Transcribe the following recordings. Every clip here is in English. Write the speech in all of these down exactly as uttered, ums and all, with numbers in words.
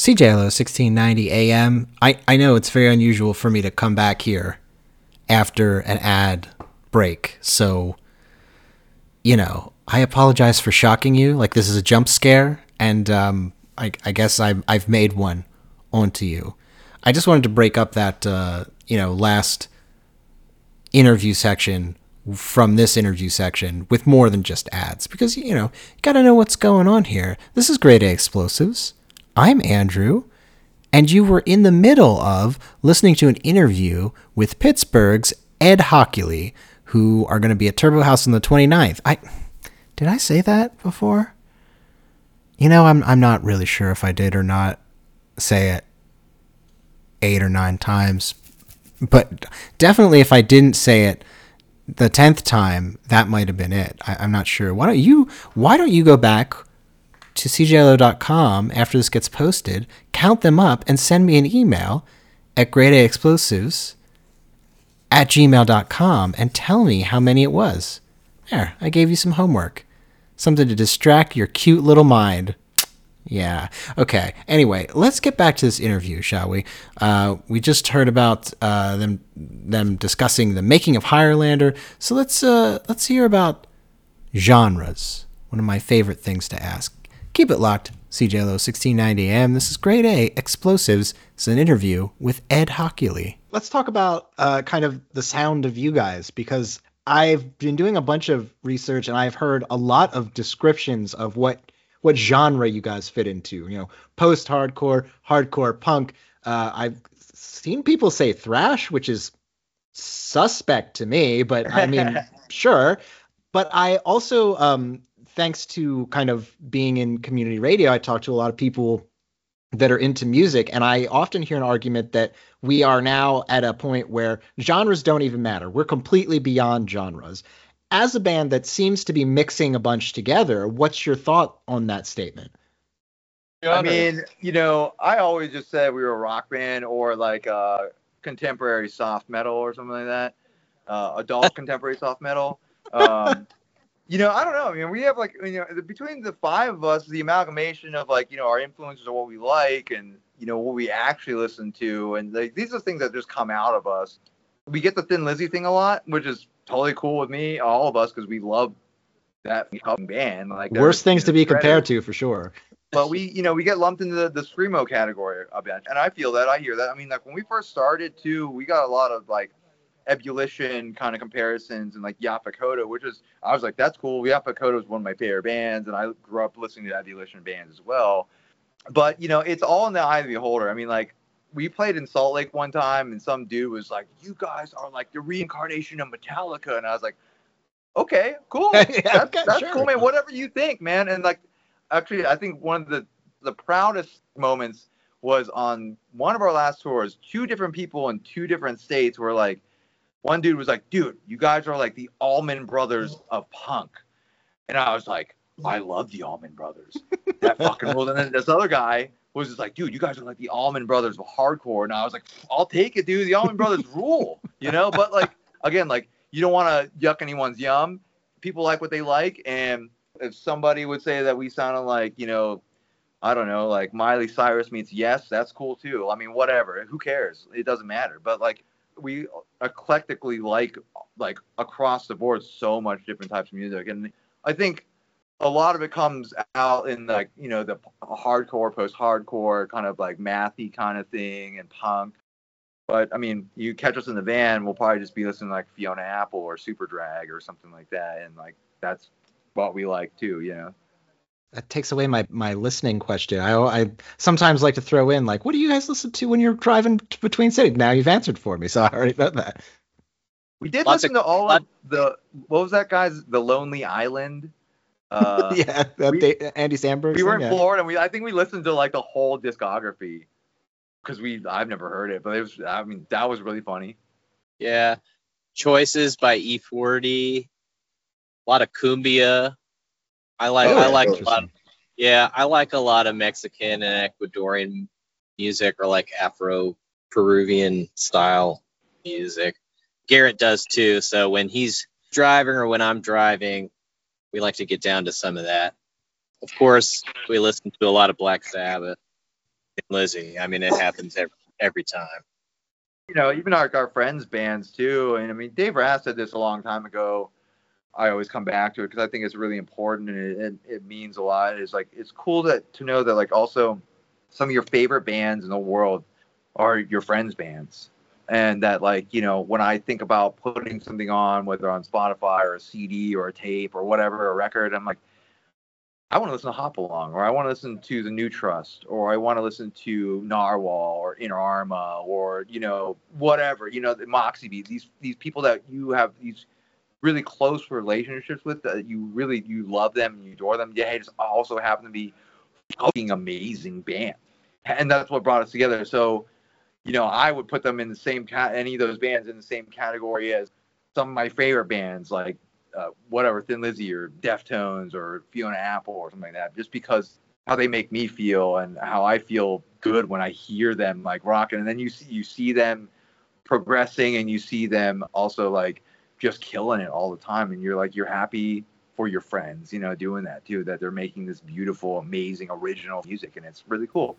C J L O sixteen ninety A M. I, I know it's very unusual for me to come back here after an ad break. So, you know, I apologize for shocking you. Like, this is a jump scare, and um, I, I guess I've, I've made one onto you. I just wanted to break up that, uh, you know, last interview section from this interview section with more than just ads, because, you know, you got to know what's going on here. This is Grade A Explosives. I'm Andrew, and you were in the middle of listening to an interview with Pittsburgh's Ed Hockley, who are going to be at Turbo House on the twenty-ninth. I did I say that before? You know, I'm I'm not really sure if I did or not say it eight or nine times, but definitely if I didn't say it the tenth time, that might have been it. I, I'm not sure. Why don't you Why don't you go back to C J L O dot com after this gets posted, count them up, and send me an email at gradeaexplosives at gmail dot com and tell me how many it was. There, I gave you some homework. Something to distract your cute little mind. Yeah. Okay. Anyway, let's get back to this interview, shall we? Uh, we just heard about uh, them them discussing the making of Hirelander. So let's uh, let's hear about genres. One of my favorite things to ask. Keep it locked. C J L O sixteen ninety A M. This is Grade A Explosives. It's an interview with Ed Hockley. Let's talk about uh, kind of the sound of you guys, because I've been doing a bunch of research and I've heard a lot of descriptions of what what genre you guys fit into. You know, post-hardcore, hardcore punk. Uh, I've seen people say thrash, which is suspect to me, but I mean, sure. But I also, um, thanks to kind of being in community radio, I talk to a lot of people that are into music, and I often hear an argument that we are now at a point where genres don't even matter. We're completely beyond genres. As a band that seems to be mixing a bunch together, what's your thought on that statement? I mean, you know, I always just said we were a rock band or like uh, contemporary soft metal or something like that. Uh, adult contemporary soft metal. Um, you know, I don't know. I mean, we have like, you know, between the five of us, the amalgamation of like, you know, our influences are what we like and, you know, what we actually listen to. And like, these are things that just come out of us. We get the Thin Lizzy thing a lot, which is totally cool with me, all of us, because we love that fucking band. Like, worst things to be compared to, for sure. But we, you know, we get lumped into the, the screamo category a bit, and I feel that, I hear that. I mean, like when we first started too, we got a lot of like ebullition kind of comparisons and like Yappa Kota, which is, I was like, that's cool. Yappa Kota is one of my favorite bands, and I grew up listening to ebullition bands as well. But you know, it's all in the eye of the beholder. I mean, like, we played in Salt Lake one time, and some dude was like, "You guys are like the reincarnation of Metallica," and I was like, "Okay, cool, yeah, that's, okay, that's sure. cool, man. Whatever you think, man." And like, actually, I think one of the the proudest moments was on one of our last tours. Two different people in two different states were like, one dude was like, "Dude, you guys are like the Allman Brothers of punk," and I was like, "I love the Allman Brothers. That fucking rules." And then this other guy was just like, "Dude, you guys are like the Allman Brothers of hardcore." And I was like, "I'll take it, dude. The Allman Brothers rule," you know. But like, again, like, you don't want to yuck anyone's yum. People like what they like, and if somebody would say that we sounded like, you know, I don't know, like Miley Cyrus meets Yes, that's cool too. I mean, whatever. Who cares? It doesn't matter. But like, we eclectically like like across the board so much different types of music, and I think a lot of it comes out in like, you know, the hardcore, post-hardcore kind of like mathy kind of thing and punk. But I mean, you catch us in the van, we'll probably just be listening to like Fiona Apple or Superdrag or something like that, and like that's what we like too, you know. That takes away my, my listening question. I I sometimes like to throw in like, what do you guys listen to when you're driving between cities? Now you've answered for me, so I already know that. We did Lots listen of, to all lot, of the, what was that guy's, The Lonely Island? Uh, yeah, we, Andy Samberg. We were in yeah. Florida, and we I think we listened to like the whole discography because we I've never heard it, but it was, I mean, that was really funny. Yeah, Choices by E forty, a lot of cumbia. I like oh, I like a lot. Of, yeah, I like a lot of Mexican and Ecuadorian music, or like Afro Peruvian style music. Garrett does too. So when he's driving or when I'm driving, we like to get down to some of that. Of course, we listen to a lot of Black Sabbath. Lizzy. I mean, it happens every, every time. You know, even our, our friends' bands too. And I mean, Dave Rass said this a long time ago. I always come back to it because I think it's really important and it, it, it means a lot. It's like, it's cool that to know that like also some of your favorite bands in the world are your friends' bands. And that like, you know, when I think about putting something on, whether on Spotify or a C D or a tape or whatever, a record, I'm like, I want to listen to Hopalong, or I want to listen to The New Trust, or I want to listen to Narwhal or Inner Arma, or, you know, whatever, you know, the Moxie Beat, these, these people that you have these really close relationships with, that you really, you love them and you adore them. Yeah, they just also happen to be fucking amazing band. And that's what brought us together. So, you know, I would put them in the same cat, any of those bands in the same category as some of my favorite bands, like uh, whatever, Thin Lizzy or Deftones or Fiona Apple or something like that, just because how they make me feel and how I feel good when I hear them like rocking. And then you see you see them progressing and you see them also like just killing it all the time, and you're like, you're happy for your friends, you know, doing that too, that they're making this beautiful, amazing, original music, and it's really cool.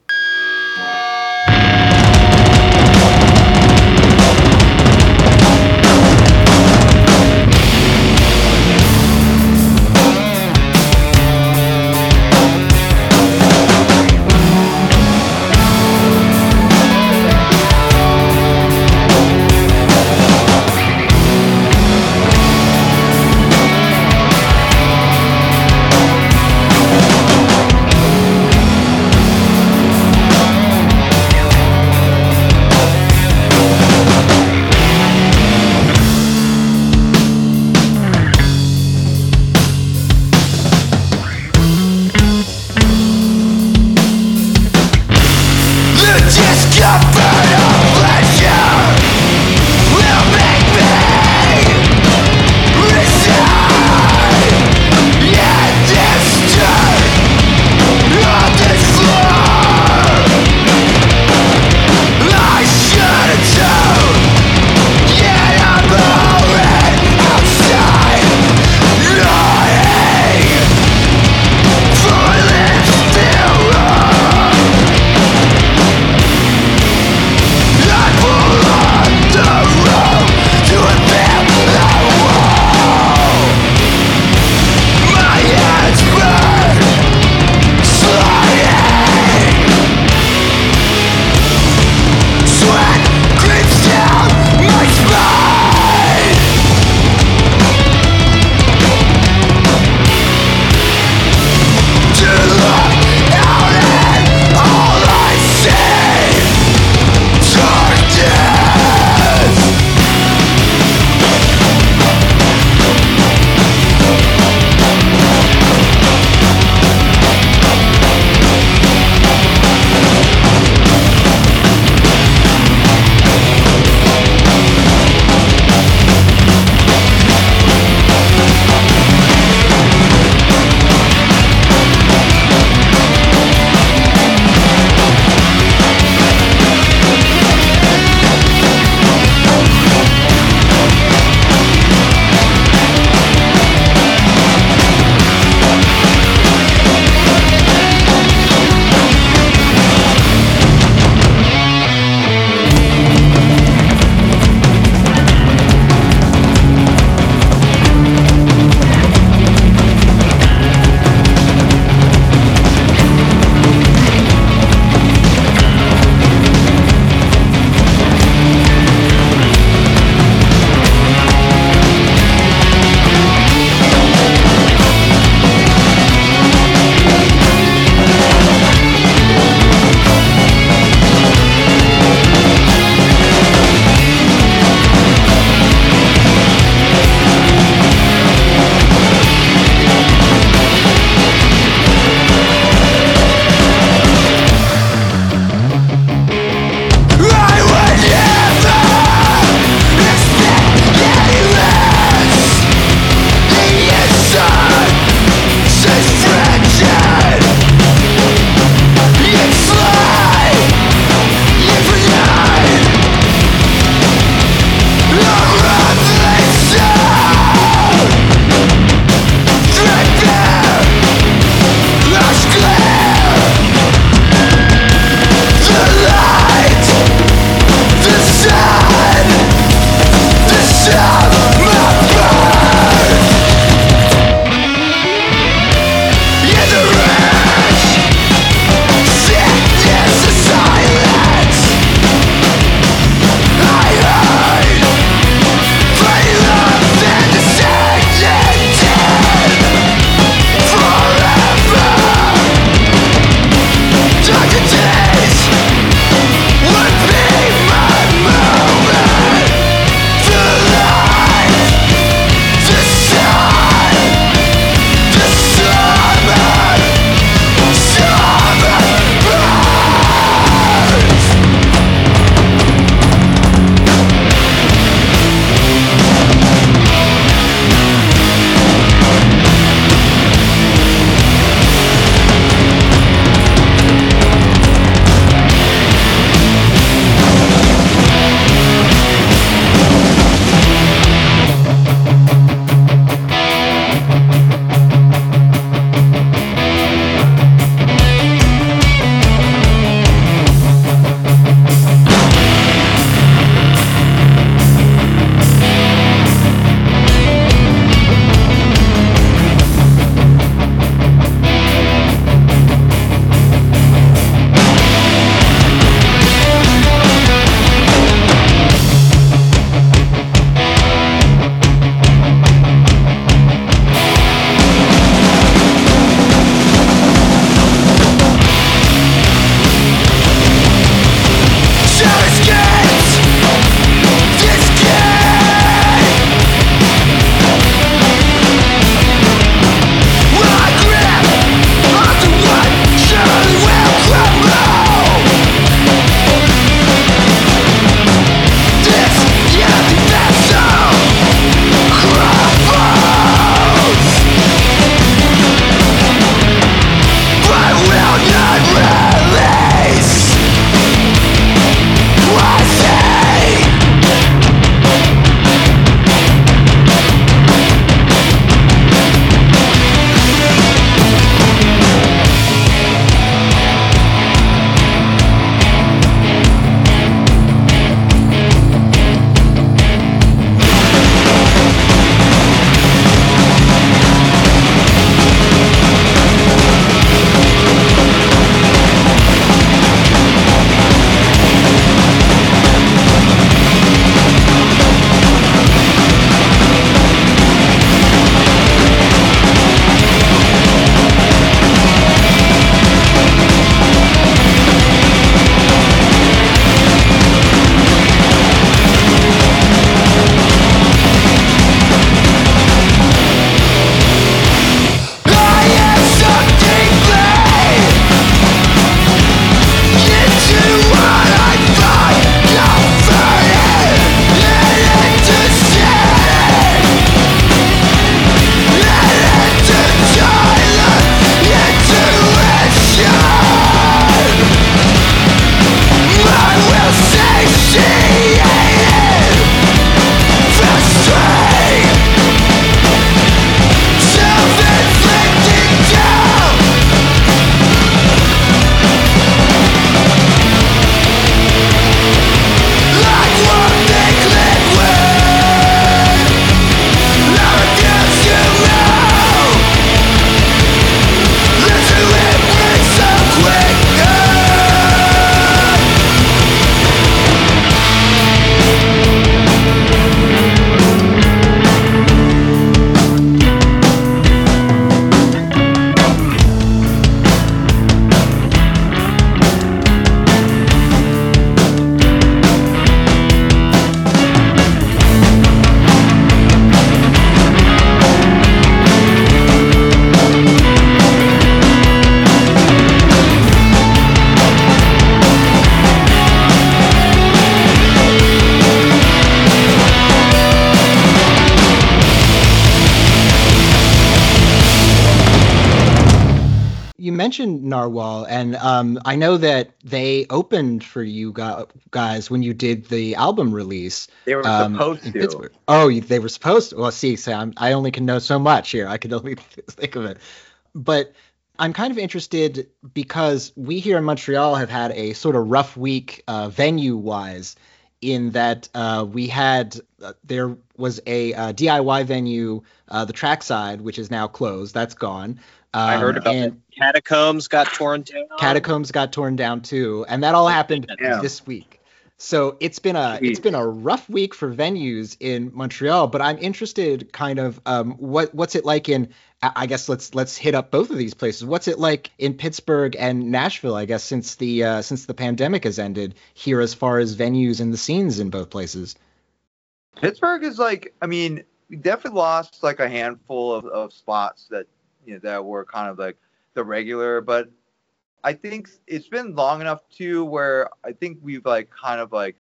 mentioned Narwhal, and um, I know that they opened for you guys when you did the album release. They were um, supposed in to. Pittsburgh. Oh, you- they were supposed to. Well, see, Sam, I only can know so much here. I could only think of it. But I'm kind of interested because we here in Montreal have had a sort of rough week uh, venue-wise, in that uh, we had uh, there was a uh, D I Y venue, uh, the Trackside, which is now closed. That's gone. Um, I heard about and it. Catacombs got torn down. Catacombs got torn down too, and that all happened Yeah. this week. So it's been a Jeez. it's been a rough week for venues in Montreal. But I'm interested, kind of, um, what what's it like in? I I guess let's let's hit up both of these places. What's it like in Pittsburgh and Nashville? I guess since the uh, since the pandemic has ended here, as far as venues and the scenes in both places. Pittsburgh is like, I mean, we definitely lost like a handful of, of spots that, you know, that were kind of like the regular, but I think it's been long enough too where I think we've like kind of like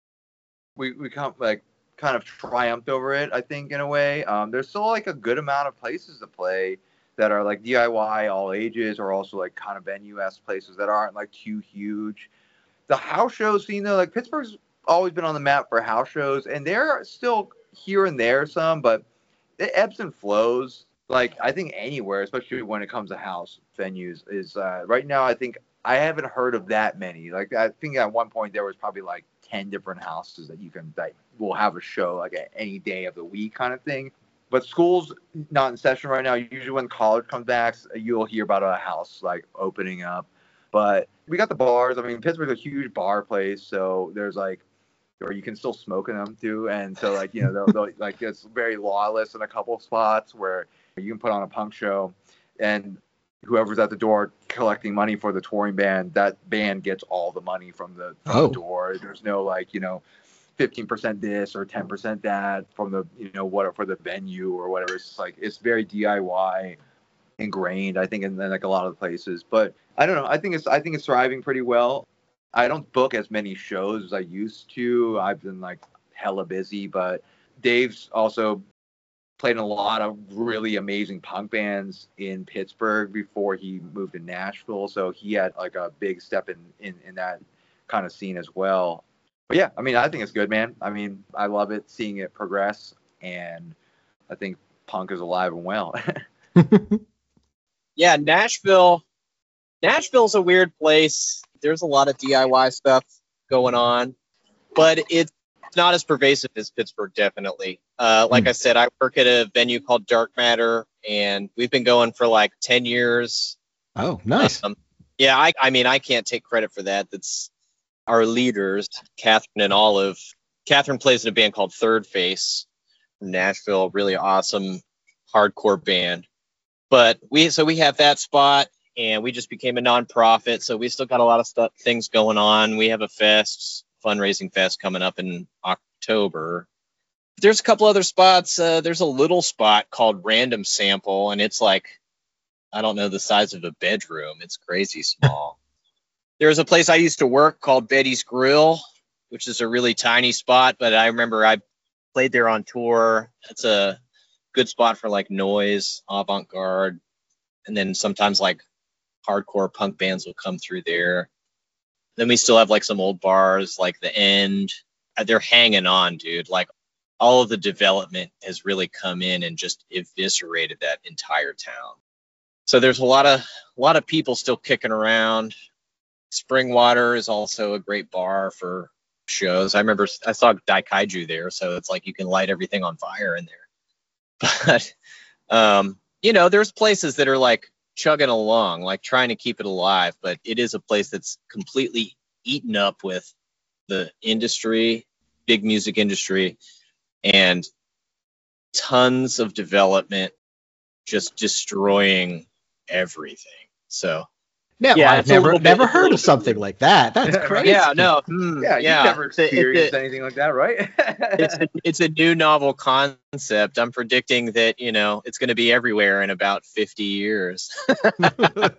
we we kind of like kind of triumphed over it, I think, in a way. Um, there's still like a good amount of places to play that are like D I Y, all ages, or also like kind of venue-esque places that aren't like too huge. The house show scene though, like Pittsburgh's always been on the map for house shows, and they're still here and there some, but it ebbs and flows. Like I think anywhere, especially when it comes to house venues, is uh, right now I think I haven't heard of that many. Like I think at one point there was probably like ten different houses that you can that will have a show like at any day of the week kind of thing. But school's not in session right now. Usually when college comes back, you'll hear about a house like opening up. But we got the bars. I mean, Pittsburgh's a huge bar place, so there's like, or you can still smoke in them too. And so like, you know, they'll, they'll, like it's very lawless in a couple of spots where you can put on a punk show, and whoever's at the door collecting money for the touring band, that band gets all the money from the, from Oh. the door. There's no like, you know, fifteen percent this or ten percent that from the, you know, what for the venue or whatever. It's like, it's very D I Y ingrained, I think, in, in like a lot of the places. But I don't know. I think it's, I think it's thriving pretty well. I don't book as many shows as I used to. I've been like hella busy, but Dave's also played in a lot of really amazing punk bands in Pittsburgh before he moved to Nashville. So he had like a big step in, in, in that kind of scene as well. But yeah, I mean, I think it's good, man. I mean, I love it, seeing it progress. And I think punk is alive and well. Yeah, Nashville. Nashville's a weird place. There's a lot of D I Y stuff going on, but it's not as pervasive as Pittsburgh, definitely. Uh, like Mm. I said, I work at a venue called Dark Matter, and we've been going for like ten years. Oh, nice. Um, yeah, I, I mean, I can't take credit for that. That's our leaders, Catherine and Olive. Catherine plays in a band called Third Face from Nashville, really awesome hardcore band. But we, so we have that spot, and we just became a nonprofit, so we still got a lot of stuff, things going on. We have a fest, fundraising fest coming up in October. There's a couple other spots. Uh, there's a little spot called Random Sample, and it's like, I don't know, the size of a bedroom. It's crazy small. There's a place I used to work called Betty's Grill, which is a really tiny spot, but I remember I played there on tour. It's a good spot for like noise, avant-garde, and then sometimes like hardcore punk bands will come through there. Then we still have like some old bars like The End. They're hanging on, dude. Like all of the development has really come in and just eviscerated that entire town. So there's a lot of a lot of people still kicking around. Springwater is also a great bar for shows. I remember I saw Daikaiju there, so it's like you can light everything on fire in there. But um, you know, there's places that are like chugging along, like trying to keep it alive, but it is a place that's completely eaten up with the industry, big music industry, and tons of development just destroying everything. So No, yeah, I've it's a never little bit- never it's a heard little of something like that. That's crazy. yeah, no, mm, yeah, you've yeah, never It's a- it's a- experienced anything like that, right? it's a, it's a new novel concept. I'm predicting that, you know, it's going to be everywhere in about fifty years. let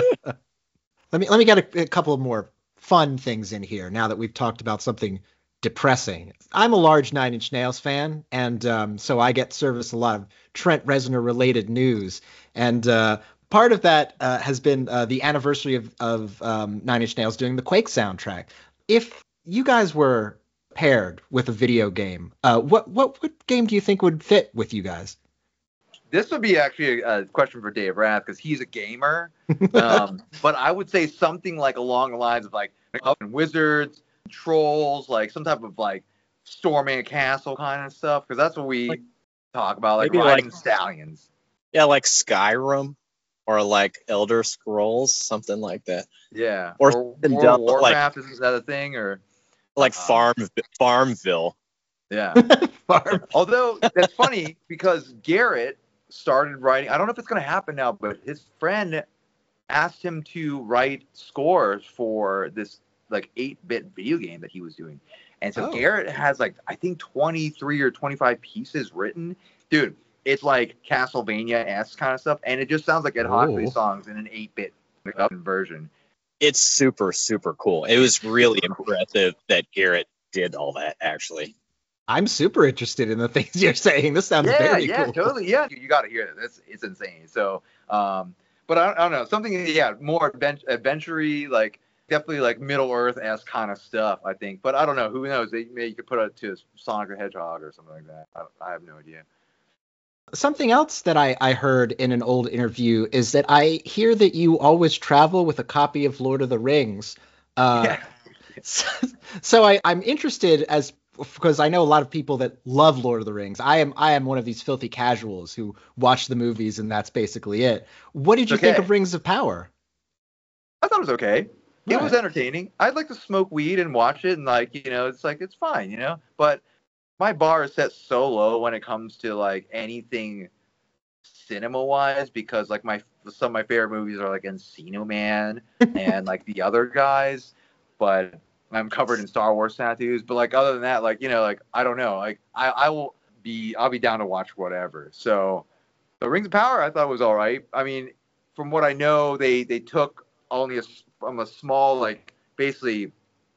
me let me get a, a couple of more fun things in here now that we've talked about something depressing. I'm a large Nine Inch Nails fan, and um, so I get service a lot of Trent Reznor related news. And uh, part of that uh, has been uh, the anniversary of, of um, Nine Inch Nails doing the Quake soundtrack. If you guys were paired with a video game, uh, what, what what game do you think would fit with you guys? This would be actually a, a question for Dave Rath because he's a gamer. Um, but I would say something like along the lines of like Wizards, Trolls, like some type of like storming a castle kind of stuff, because that's what we Like, talk about, like maybe riding like- stallions. Yeah, like Skyrim or like Elder Scrolls, something like that. Yeah. Or Or, something World dumb, of Warcraft, isn't that a thing? Or Like Uh-huh. Farm Farmville. yeah. Farm. Although that's funny because Garrett started writing. I don't know if it's going to happen now, but his friend asked him to write scores for this like eight-bit video game that he was doing. And so Oh. Garrett has like I think twenty-three or twenty-five pieces written. Dude, it's like Castlevania-esque kind of stuff, and it just sounds like Ed Hockley Oh. songs in an eight-bit version. It's super, super cool. It was really impressive that Garrett did all that, actually. I'm super interested in the things you're saying. This sounds yeah, very yeah, cool. totally. Yeah, you, you got to hear it. It's it's insane. So, um, but I, don't- I don't know, something yeah, more advent- adventure-y, like definitely like Middle Earth-esque kind of stuff, I think. But I don't know. Who knows? They, maybe you could put it to Sonic the Hedgehog or something like that. I, I have no idea. Something else that I, I heard in an old interview is that I hear that you always travel with a copy of Lord of the Rings. Uh, yeah. So, so I, I'm interested as because I know a lot of people that love Lord of the Rings. I am I am one of these filthy casuals who watch the movies and that's basically it. What did you Okay. think of Rings of Power? I thought it was okay. It Right. was entertaining. I'd like to smoke weed and watch it, and like you know, it's like it's fine, you know. But my bar is set so low when it comes to like anything cinema wise, because like my some of my favorite movies are like Encino Man and like the other guys, but I'm covered in Star Wars tattoos. But like other than that, like you know, like I don't know, like I I will be I'll be down to watch whatever. So the Rings of Power I thought was all right. I mean, from what I know, they they took only a, from a small, like, basically,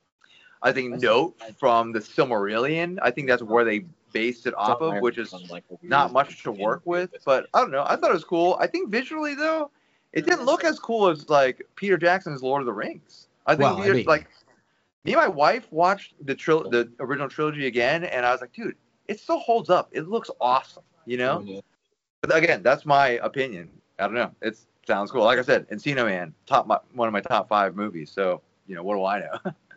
I think, note from the Silmarillion. I think that's where they based it off of, which is not much to work with. But I don't know. I thought it was cool. I think visually, though, it didn't look as cool as, like, Peter Jackson's Lord of the Rings. I think, Well, I Peter, mean- like, me and my wife watched the tril- the original trilogy again, and I was like, dude, it still holds up. It looks awesome, you know? But again, that's my opinion. I don't know. It sounds cool. Like I said, Encino Man, top my, one of my top five movies. So, you know, what do I know?